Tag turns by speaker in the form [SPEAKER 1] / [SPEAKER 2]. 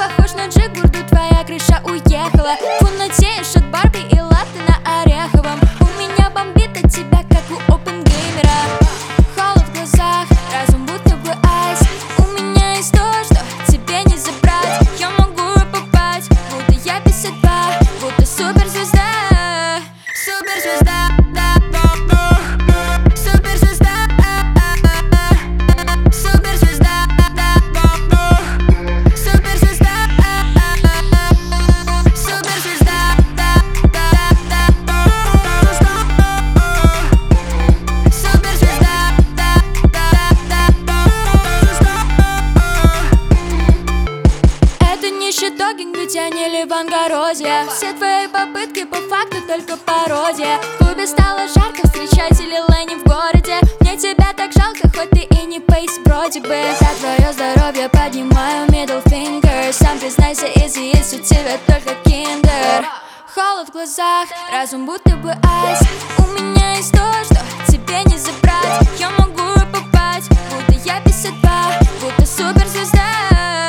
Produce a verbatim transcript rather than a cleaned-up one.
[SPEAKER 1] похож на Джигурду, твоя крыша уехала. Фунатеешь от Барби и латте на Ореховом. У меня бомбит от тебя, как у опенгеймера. Холод в глазах, разум будто бы айс. У меня есть то, что тебе не забрать. Я могу попасть, будто я пятьдесят два, будто суперзвезда. Суперзвезда, да, суперзвезда, суперзвезда, да, суперзвезда, суперзвезда, да, да, да, суперзвезда, да, да, да. Это не щитогинг, ведь я не Ливан Горозия. Все твои попытки по факту только пародия. В клубе стало жарко, встречатели Лени в городе. Мне тебя так жалко, хоть ты и не пейс вроде бы. За твое здоровье поднимаю middle finger. Сам признайся, если есть у тебя только киндер. Холод в глазах, разум будто бы айс. У меня есть то, что тебе не забрать. Я могу попасть, будто я пятьдесят два, будто суперзвезда.